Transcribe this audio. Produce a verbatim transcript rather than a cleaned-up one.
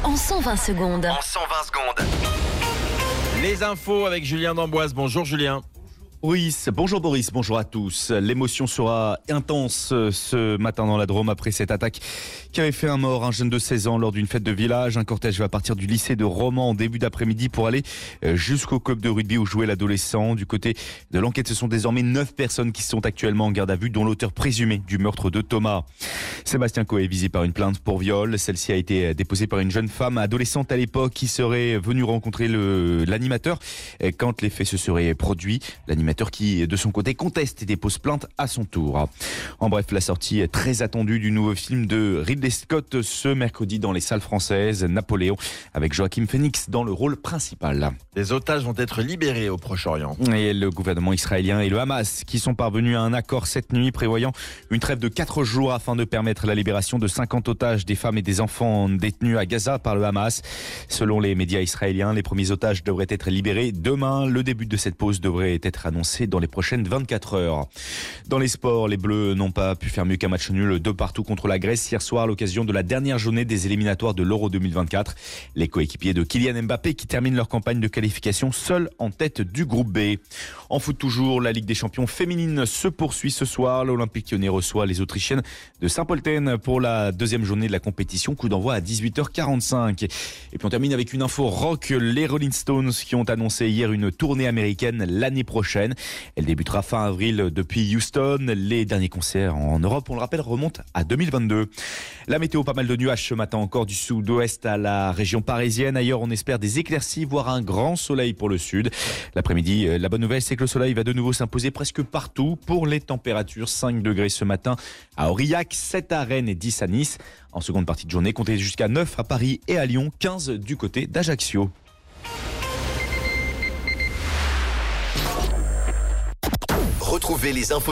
en cent vingt secondes. En cent vingt secondes. Les infos avec Julien d'Amboise. Bonjour Julien. Boris, bonjour Boris, bonjour à tous. L'émotion sera intense ce matin dans la Drôme après cette attaque qui avait fait un mort, un jeune de seize ans lors d'une fête de village. Un cortège va partir du lycée de Romans en début d'après-midi pour aller jusqu'au club de rugby où jouait l'adolescent. Du côté de l'enquête, ce sont désormais neuf personnes qui sont actuellement en garde à vue, dont l'auteur présumé du meurtre de Thomas. Sébastien Coe est visé par une plainte pour viol. Celle-ci a été déposée par une jeune femme adolescente à l'époque qui serait venue rencontrer le, l'animateur quand les faits se seraient produits. L'animateur qui, de son côté, conteste et dépose plainte à son tour. En bref, la sortie très attendue du nouveau film de Ridley Scott ce mercredi dans les salles françaises, Napoléon, avec Joaquin Phoenix dans le rôle principal. Les otages vont être libérés au Proche-Orient. Et le gouvernement israélien et le Hamas qui sont parvenus à un accord cette nuit prévoyant une trêve de quatre jours afin de permettre la libération de cinquante otages, des femmes et des enfants détenus à Gaza par le Hamas. Selon les médias israéliens, les premiers otages devraient être libérés demain. Le début de cette pause devrait être annoncé dans les prochaines vingt-quatre heures. Dans les sports, les Bleus n'ont pas pu faire mieux qu'un match nul de partout contre la Grèce hier soir à l'occasion de la dernière journée des éliminatoires de l'Euro deux mille vingt-quatre. Les coéquipiers de Kylian Mbappé qui terminent leur campagne de qualification seuls en tête du groupe B. En foot toujours, la Ligue des champions féminine se poursuit ce soir. L'Olympique Lyonnais reçoit les Autrichiennes de Saint-Polten pour la deuxième journée de la compétition. Coup d'envoi à dix-huit heures quarante-cinq. Et puis on termine avec une info rock. Les Rolling Stones qui ont annoncé hier une tournée américaine l'année prochaine. Elle débutera fin avril depuis Houston. Les derniers concerts en Europe, on le rappelle, remontent à deux mille vingt-deux. La météo, pas mal de nuages ce matin encore du sud-ouest à la région parisienne. Ailleurs, on espère des éclaircies, voire un grand soleil pour le sud. L'après-midi, la bonne nouvelle, c'est que le soleil va de nouveau s'imposer presque partout pour les températures. cinq degrés ce matin à Aurillac, sept à Rennes et dix à Nice. En seconde partie de journée, comptez jusqu'à neuf à Paris et à Lyon, quinze du côté d'Ajaccio. Retrouvez les infos